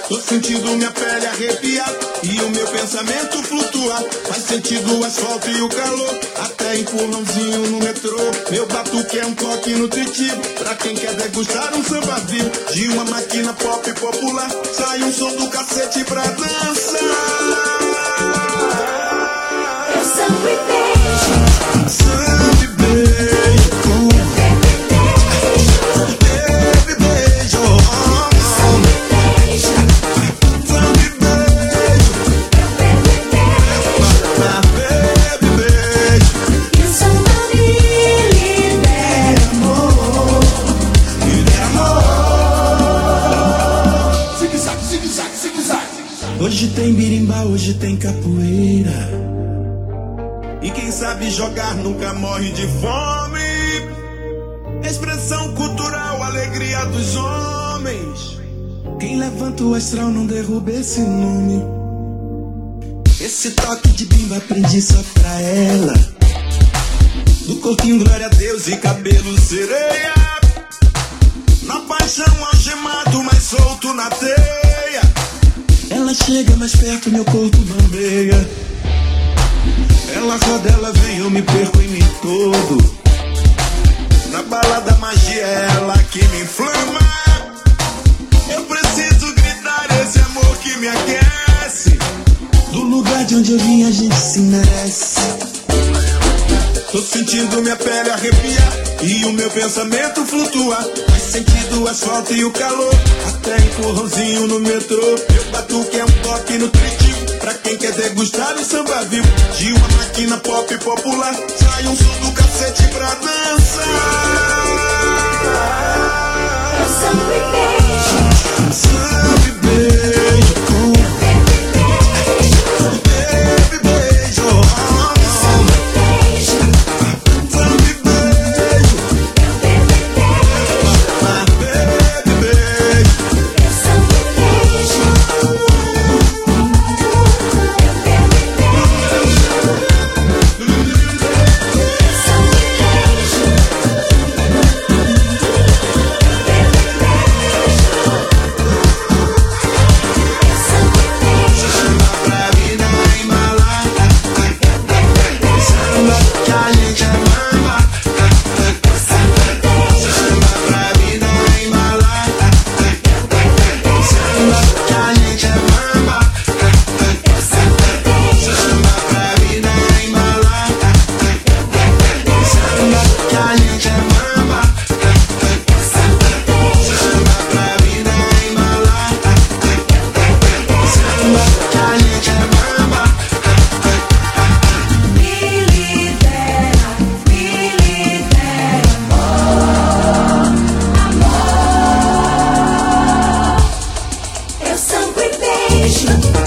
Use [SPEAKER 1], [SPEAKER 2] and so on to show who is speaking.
[SPEAKER 1] Tô sentindo minha pele arrepiar e o meu pensamento flutuar. Faz sentido o asfalto e o calor, até empurrãozinho no metrô. Meu batuque é um toque nutritivo pra quem quer degustar um samba vivo. De uma máquina pop popular sai um som do cacete pra dançar.
[SPEAKER 2] Eu samba e beijo,
[SPEAKER 1] Samba e beijo, baby beijo,
[SPEAKER 2] samba e beijo,
[SPEAKER 1] samba e beijo, baby beijo.
[SPEAKER 2] e o samba me libera amor.
[SPEAKER 1] Zigue-zague, zigue-zague, zigue-zague. Hoje tem birimbau, hoje tem capoeira. E quem sabe jogar nunca morre de fome. Expressão cultural, alegria dos homens. Quem levanta o astral não derruba esse nome. Esse toque de bimba aprendi só pra ela. Do corpinho glória a Deus e cabelo sereia. Na paixão algemado, mais solto na teia. Ela chega mais perto, meu corpo bambeia. Ela roda, ela vem, eu me perco em mim todo. Na balada magia é ela que me inflama. Eu preciso gritar esse amor que me aquece. Do lugar de onde eu vim a gente se merece. Tô sentindo minha pele arrepiar e o meu pensamento flutuar. Faz sentido o asfalto e o calor, até empurrãozinho no metrô. Meu batuque é um toque nutritivo pra quem quer degustar o samba vivo. De uma máquina pop popular sai um som do cacete pra dançar.
[SPEAKER 2] Eu samba e beijo,
[SPEAKER 1] Samba e beijo, baby beijo,
[SPEAKER 2] samba e beijo,
[SPEAKER 1] samba e beijo, baby beijo.
[SPEAKER 2] eu samba e beijo,
[SPEAKER 1] Pra vida embalar, samba que a gente mama. Samba pra vida embalar, samba que a gente mama. Samba pra vida embalar, samba que a gente mama. Samba pra vida embalar, samba que a gente mama.
[SPEAKER 2] me libera, amor, amor. Eu samba e beijo.